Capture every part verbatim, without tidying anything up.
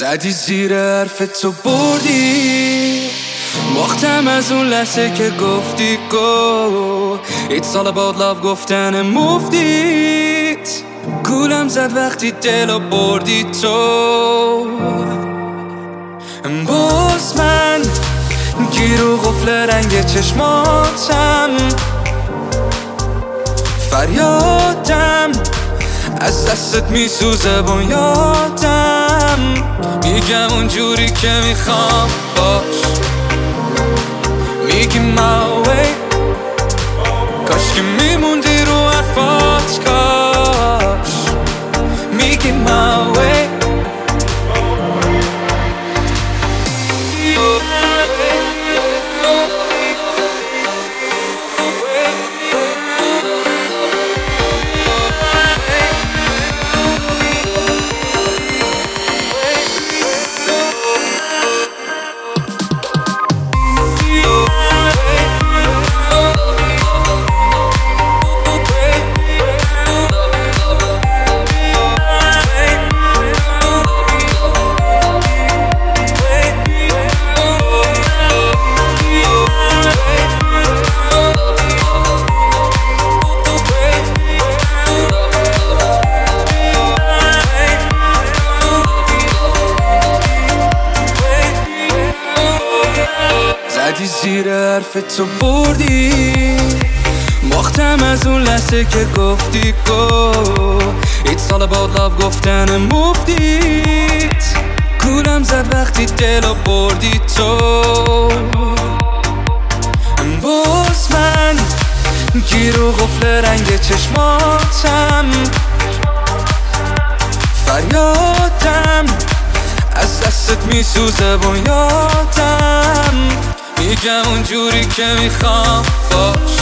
زدی زیر حرف تو بردی، باختم از اون لحظه که گفتی go. It's all about love گفتن مفدیت، گولم زد وقتی دلو بردی تو. باز من گیر و غفل رنگ چشماتم، فریادم از دستت میسوزه بنیادم. میگم اونجوری که میخوام باش، میگی my way، کاش که میموندی رو حرفات، کاش میگی my way. زدی زیر حرف تو بردی، باختم از اون لحظه که گفتی go. It's all about love گفتن مفدیت، گولم زد وقتی دلو بردی تو. باز من گیر و غفل رنگ چشماتم، فریادم از دستت میسوزه بنیادم. میگم اونجوری که میخوام باش،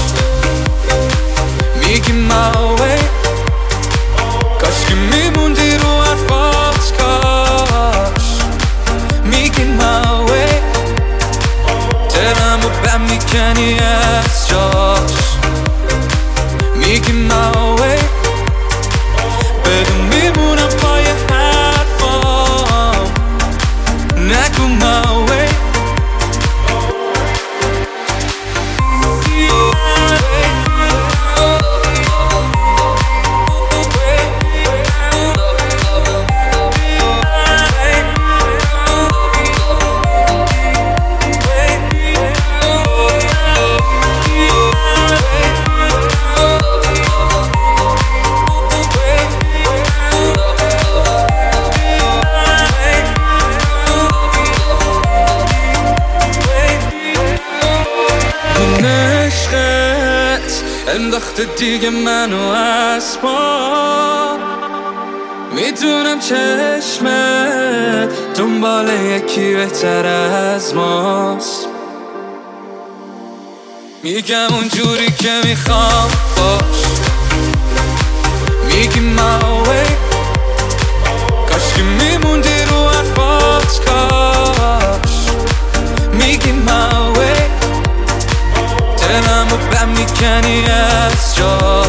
میگی my way، کاش که میموندی رو حرفات، کاش میگی my way. دلمو بهم میکنی از جاش، میگی my way. بدون میمونم پای حرفام، نگو my way. انداخته دیگه منو از پا، میدونم چشمت دنبال یکی بهتر از ماست. میگم اونجوری که میخوام باش، میگی my way، کاش که میموندی رو حرفات، کاش میگی my way. دلمو بهم میکنی از جا.